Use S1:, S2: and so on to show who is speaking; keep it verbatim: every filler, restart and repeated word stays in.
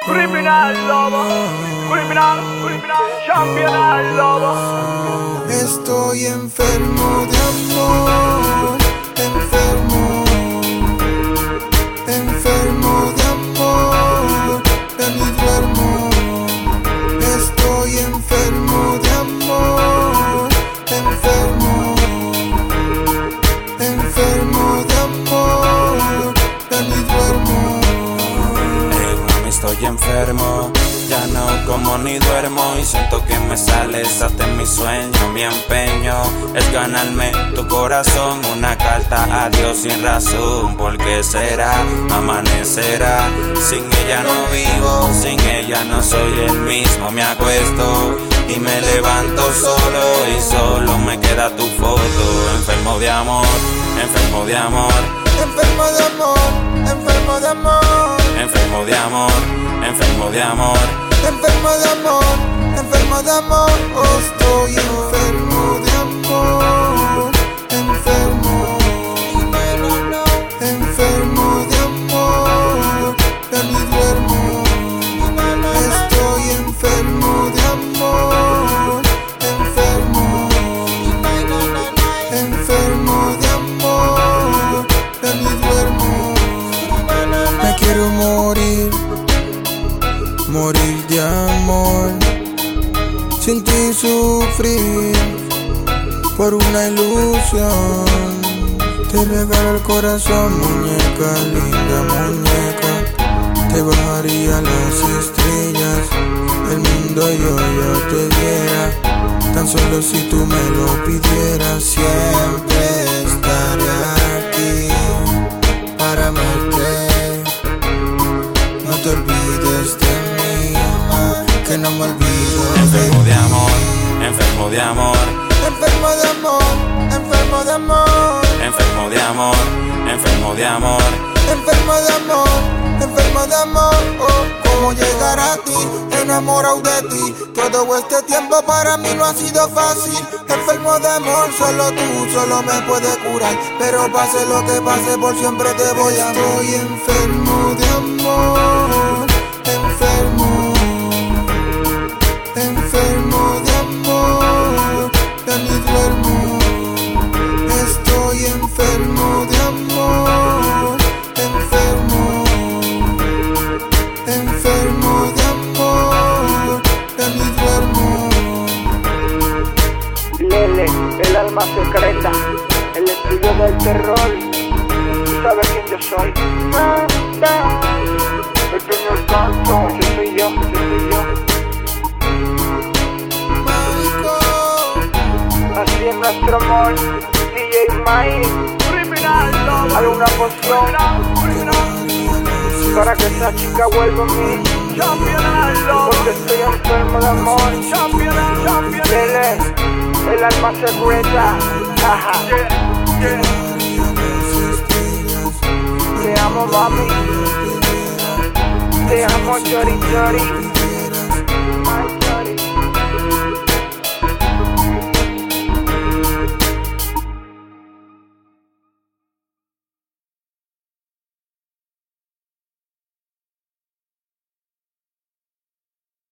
S1: Criminal lobo, criminal, criminal, champion lobo.
S2: Estoy enfermo de amor, enfermo, enfermo de amor, ya ni duermo. Estoy enfermo de amor, enfermo, enfermo de amor, ya ni duermo.
S3: Hey, mami, estoy enfermo, ya no como ni duermo y siento que me sales hasta en mi sueño. Mi empeño es ganarme tu corazón, una carta a Dios sin razón. ¿Por qué será? Amanecerá. Sin ella no vivo, sin ella no soy el mismo. Me acuesto y me levanto solo y solo me queda tu foto. Enfermo de amor, enfermo de amor,
S2: enfermo de amor, enfermo de amor,
S3: enfermo de amor, enfermo de amor,
S2: enfermo de amor, enfermo de amor. Oh, estoy enfermo de amor, enfermo, enfermo de amor, ya ni duermo. Estoy enfermo de amor, enfermo, enfermo de amor, ya ni duermo. Me quiero morir, morir de amor, sin ti sufrir por una ilusión. Te regalo el corazón, muñeca, linda muñeca. Te bajaría las estrellas, el mundo yo, yo te diera. Tan solo si tú me lo pidieras, siempre estaré aquí para amarte. No te olvides de mí, ma, que no me olvido de
S3: enfermo de amor, enfermo de amor,
S2: enfermo de amor, enfermo de amor,
S3: enfermo de amor, enfermo de amor,
S2: enfermo de amor, enfermo de amor. Oh, cómo llegar a ti, enamorado de ti. Todo este tiempo para mí no ha sido fácil. Enfermo de amor, solo tú, solo me puedes curar. Pero pase lo que pase, por siempre te voy a amar. Estoy enfermo de amor, enfermo, enfermo de amor, ya ni duermo. Estoy enfermo de amor, enfermo, enfermo de amor, ya ni duermo.
S1: Lele, el alma secreta, el estudio del terror. Tú sabes quién yo soy. El señor Canto, ese soy yo, ese soy yo.
S2: Mágico,
S1: Así es nuestro amor, D J Mike. Criminal lobo, alguna poción para que esa chica vuelva a mí. Champion lobo, porque estoy enfermo de amor. Champion, champion. Lele, el alma secreta. Ajá. Yeah, yeah. Te amo, mami. Te amo, chori, chori.